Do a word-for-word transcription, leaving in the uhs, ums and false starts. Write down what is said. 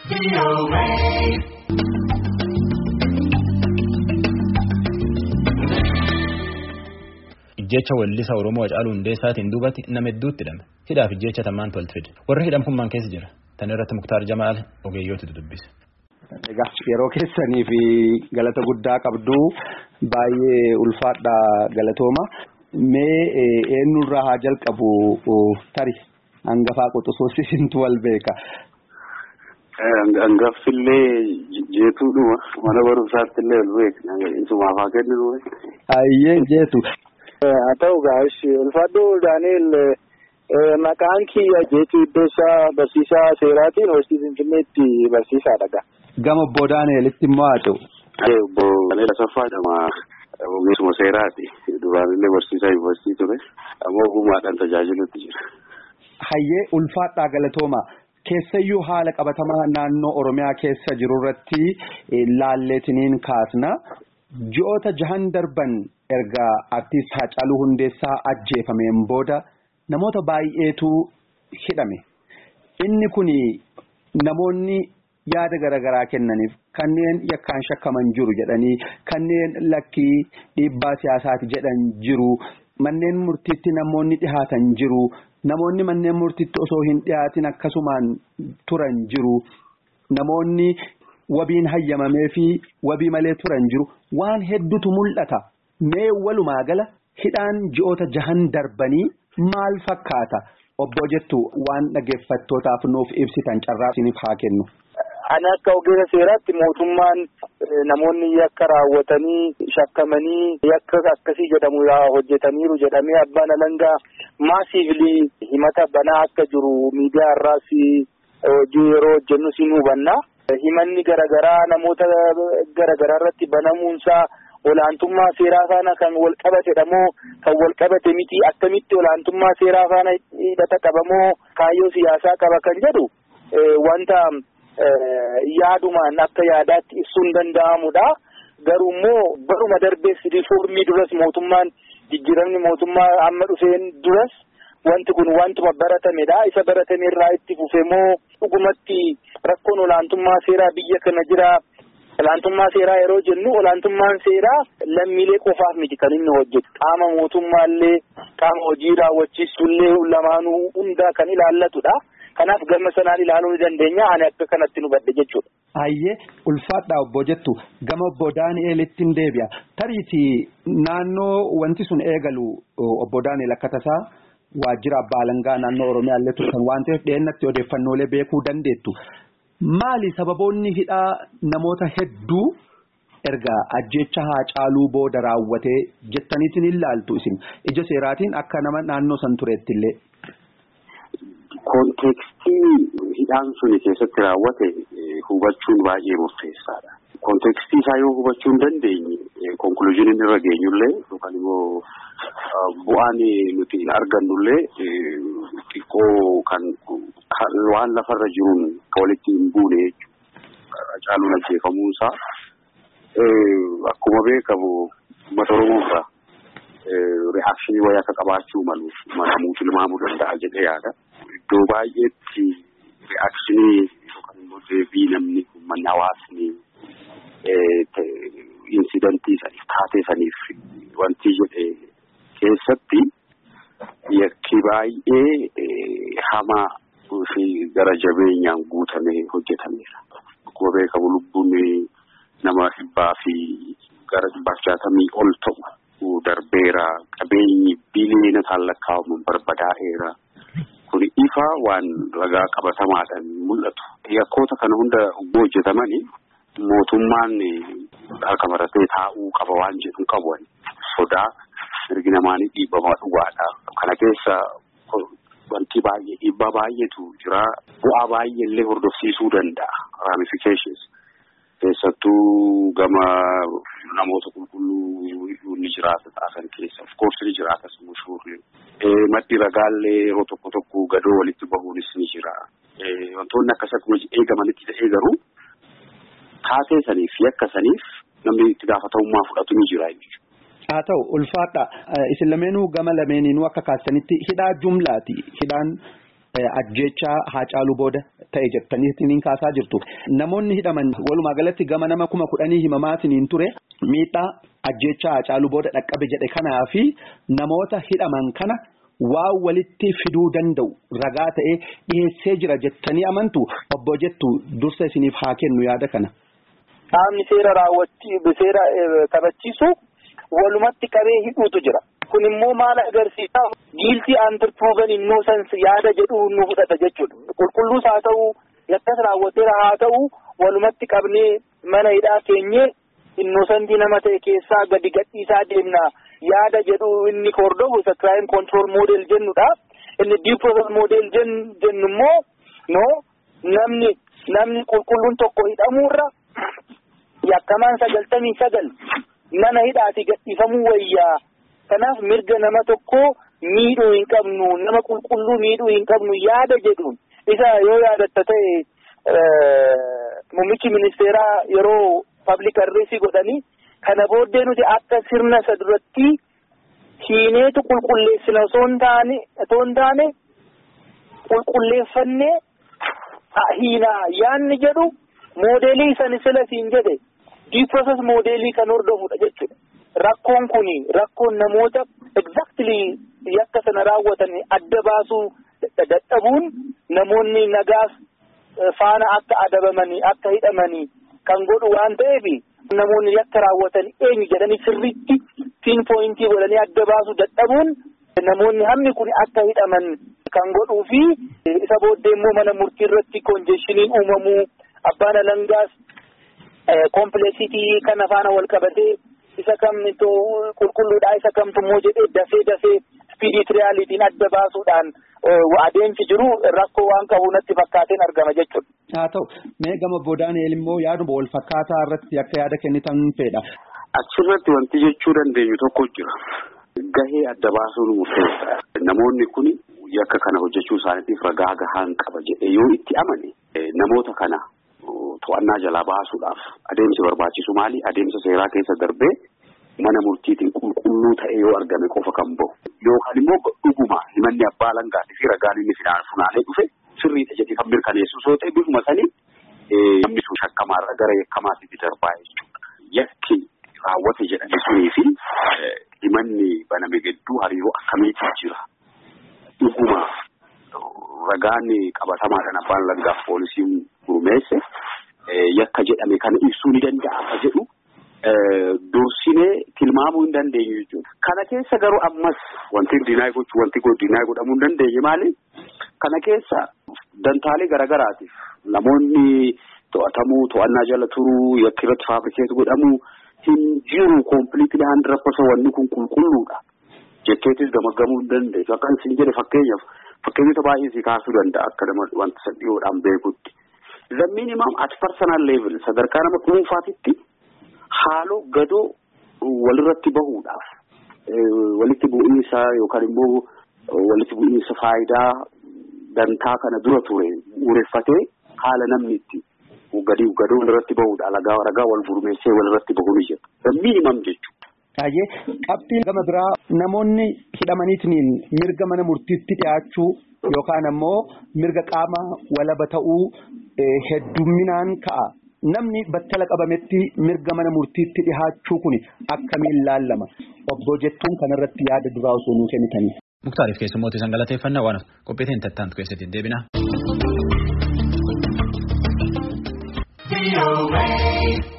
Jecha weellisa Oromoo Hacaaluu Hundeessaatiin duubatti nama hedduutti hidhame. Hidhaaf jecha tamaan tolti fide. Warri hidhamkummaan keessa jira. Tan irratti Muktaar Jamaal ogeeyyoota dubbise. Egaa yeroo keessanii fi galata guddaa qabdu baay'ee ulfaadha galatooma. Mee eenyurraa haa jalqabu tari hangafaa qoxosoosi isintu wal beeka. Hangaffillee jeetuudhuma mana barumsaatti illee wal beeka. Isumaaf haa kennu. Ayyee jeetu. Haa ta'u gaa'is ulfaadhoo Daani'el maqaan kiyya jeetu iddoossaa barsiisaa seeraatiin hojii Finfinneetti barsiisaadha. Gama obbo Daani'elitti immoo haa ta'u. Obbo Daani'el Asaffaa jedhama. Ogeessuma seeraati. Duraan illee barsiisaa yuunivarsiitii ture. Ammoo ogummaadhaan tajaajilutti jira. Hayyee ulfaadhaa galatooma. Keessayyuu haala qabatamaa naannoo Oromiyaa keessa jiru irratti laalleetiniin kaasna. Ji'oota jahan darban erga artiist Hacaaluu Hundeessaa ajjeefameen booda namoota baay'eetu hidhame. Inni kun namoonni yaada garaagaraa kennaniif kanneen yakkaan shakkaman jiru jedhanii kanneen lakkii dhiibbaa siyaasaati jedhan jiru. Manneen murtiitti namoonni dhihaatan jiru. Namoonni manneen murtiitti osoo hin dhihaatin akkasumaan turan jiru. Namoonni wabiin hayyamamee fi wabii malee turan jiru. Waan hedduutu mul'ata. Mee walumaa gala hidhaan ji'oota jahan darbanii maal fakkaata? Obbo jettu waan dhaggeeffattootaaf nuuf ibsitan carraa isiniif haa kennu. Ani akka ogeessa seeraatti mootummaan namoonni yakka raawwatanii shakkamanii yakka akkasii jedhamu hojjetaniiru jedhamee abbaan alangaa maasiivlii himata banaa akka jiru miidiyaa irraas hojii yeroo hojjennu siin hubanna. Himanni garaagaraa namoota garaagaraa irratti banamuunsaa olaantummaa seeraa faana kan wal qabatedha moo kan wal qabate miti akkamitti olaantummaa seeraa faana hidhata qabamoo kaayyoo siyaasaa qaba kan jedhu wanta yaadumaan akka yaadaatti ibsuun danda'amudha. Garuu immoo baruma darbees riifoormii duras mootummaan jijjiiramni mootummaa amma dhufeen duras wanti kun wantuma baratamedha. Isa baratame irraa itti fufee moo dhugumatti rakkoon olaantummaa seeraa biyya kana jira. Olaantummaa seeraa yeroo jennu olaantummaan seeraa lammiilee qofaaf miti kan inni hojjetu. Qaama mootummaallee qaama hojii raawwachiistullee lamaanuu hundaa kan ilaallatudha. Kanaaf gama sanaan ilaaluu ni dandeenya. Ani akka kanatti nu badde jechuudha. Hayyee ulfaadhaa obbo jettu gama obbo Daani'elitti hin deebi'a. Tariitii naannoo wanti sun eegalu obbo Daani'el akka tasaa waajjira abbaa alangaa naannoo Oromiyaa illee turtan waan ta'eef dhiyeennatti odeeffannoolee beekuu dandeettu. Maali sababoonni hidhaa namoota hedduu erga ajjecha Hacaaluu booda raawwatee jettaniitiin ilaaltu isin ija seeraatiin akka nama naannoo san tureetti illee. Kontekstii hidhaan suni keessatti raawwate hubachuun baay'ee murteessaadha. Kontekstii isaa yoo hubachuu hin dandeenye konkuluuziiniin irra geenyullee yookaan immoo bu'aan nuti argannullee xiqqoo kan waan lafarra jiruun kan walitti hin buune jechuudha. Hacaaluun ajjeefamuunsaa akkuma beekamu uummata Oromoo irraa reaakshinii wayii akka qabaachuu malu malamuu tilmaamuu danda'a jedhee yaada. Iddoo baay'eetti reaakshinii yookaan immoo deebii namni uummanni hawaasni insidantii saniif taatee saniif wanti jedhe keessatti yakki baay'ee hamaa fi gara jabeenyaan guutamee hojjetameera. Akkuma beekamu lubbuun nama dhibbaa fi gara dhibbaaf jaatamii ol ta'u darbeera. Qabeenyi biliyoona lakkaa'amuun barbadaa'eera. Kun ifa waan ragaa qabatamaadhaan mul'atu. Yakkoota kana hunda hojjetamanii mootummaan harka maratee taa'uu qaba waan jedhu qabu sodaa mirgi namaanii dhiibbamaa dhugaadha. Kana keessa wanti baay'ee dhiibbaa baay'eetu jira. Bu'aa baay'ee illee hordofsiisuu danda'a. Ramifications keessattuu gama namoota qulqulluu ni jiraata taasisan keessa. Of course ni jiraata sumushurri. Maddi ragaallee yeroo tokko tokko gadoo walitti bahuunis ni jira. Wantoonni akkas akkuma eegamanitti ta'ee garuu taatee saniif yakka saniif namni itti gaafatamummaa fudhatu ni jira jechuudha. Haa ta'u ulfaadha isin lameenuu gama lameeninuu akka kaasanitti hidhaa jumlaati. Hidhaan ajjeechaa Haacaaluu booda ta'e jettanii kaasaa jirtu. Namoonni hidhaman walumaa galatti gama nama kuma kudhanii himamaatiin ture miidhaa ajjeechaa Haacaaluu booda dhaqqabe jedhe kanaa fi namoota hidhaman kana waan walitti fiduu danda'u ragaa ta'ee dhiyeessee jira jettanii amantu obbo jettu dursa isiniif haa kennu yaada kana. Qaamni seera raawwachuu seera kabachiisu walumatti qabee hidhuutu jira. Kun immoo maal agarsiisa? Guilty until proven innocence yaada jedhu nu fudhata jechuudha. Qulqulluus haa ta'u, yakkas raawwateera haa ta'u, walumatti qabnee mana hidhaa keenyee innocentii nama ta'e keessaa gadi gadhiisaa deemna yaada jedhu inni hordofu isa crime control model jennudha. Inni due process model jennu immoo no namni namni qulqulluun tokko hidhamuurra yakkamaan sagaltamii sagal mana hidhaati gadhiifamuu wayyaa. Kanaaf mirga nama tokko miidhuu hin qabnu, nama qulqulluu miidhuu hin qabnu yaada jedhuun isa yoo yaadatta ta'e muummichi ministeeraa yeroo public address godhanii kana booddee nuti akka sirna isa duratti hiineetu qulqulleessina osoo hin taane osoo hin taane qulqulleeffannee hiinaa yaanni jedhu moodeelii san sila siin jedhe due process moodeelii kan hordofudha jechuudha. Rakkoon kuni rakkoon namoota exactly yakka sana raawwatan adda baasuu dadhabuun namoonni nagaaf faana akka adabamanii akka hidhamanii kan godhu waan ta'eef namoonni yakka raawwatan eenyu jedhanii sirriitti pinpointii godhanii adda baasuu dadhabuun namoonni hammi kun akka hidhaman kan godhuu fi isa booddee immoo mana murtii irratti konjeshiniin uumamuu abbaan alangaas kompleksitii kana faana wal qabatee isa kamtu qulqulluudha isa kamtu immoo jedhee dafee dafee speedy trialitiin adda baasuudhaan adeemsi jiru rakkoo waan qabu natti fakkaateen argama jechuudha. Haa ta'u mee gama Daani'eel immoo yaaduma wal fakkaataa irratti akka yaada kennitan fedha. Achirratti wanti jechuu dandeenyu tokko jira. Gahee adda baasuun murteessa. Namoonni kun yakka kana hojjechuu isaaniitiif ragaa gahaan qaba jedhee yoo itti amane namoota kana to'annaa jalaa baasuudhaaf adeemsi barbaachisu maali? Adeemsa seeraa keessa darbee mana murtiitiin qulqulluu ta'e yoo argame qofa kan bahu. Yookaan immoo dhuguma himanni abbaa alangaatii fi ragaan inni funaanee dhufe sirriidha jedhee kan mirkaneessu yoo ta'e bifuma sanii namni sun shakkamaarra gara yakkamaatti darbaa jechuudha. Yakki raawwate jedhame sunii fi himanni baname gidduu hariiroo akkamiitu jira? Dhuguma ragaan qabatamaadhaan abbaan alangaaf poolisiin gurmeesse yakka jedhame kana ibsuu ni danda'a akka jedhu dursinee tilmaamuu hin dandeenyu jechuudha. Kana keessa garuu ammas wanti dinaay gochuu wanti dinaay godhamuu hin dandeenye maali? Kana keessa dantaalee garagaraatiif namoonni to'atamuu to'annaa jala turuu yakki irratti faafikeetu godhamuu hin jiru completely hundred percent wanni kun qulqulluudha jetteetis gamaggamuu hin dandeessu. Akka isin jedhe fakkeenyaaf fakkeenyota baay'ee si kaasuu danda'a akka nama wanta sadhiyoodhaan beekutti. The minimum at personal level sadarkaa nama dhuunfaatitti haaloo gadoo walirratti bahuudhaaf walitti bu'iinsa yookaan immoo walitti bu'iinsa faayidaa dantaa kana dura ture uureffatee haala namni itti gadi gadoo walirratti bahuudha ragaa ragaa wal gurmeessee walirratti bahuu ni jira. The minimum jechuudha. Taayee qabxiin gama biraa namoonni hidhamaniitiin mirga mana murtiitti dhiyaachuu yookaan ammoo mirga qaama walaba ta'uu heddumminaan ka'a. Namni battala qabametti mirga mana murtiitti dhihaachuu kun akkamiin laallama? Obbo jettuun kanarratti yaada duraa osoo nuu kennitanii. Muktaariif keessummoota isaan galateeffannaa waan qophiitiin tattaantu keessatti deebina.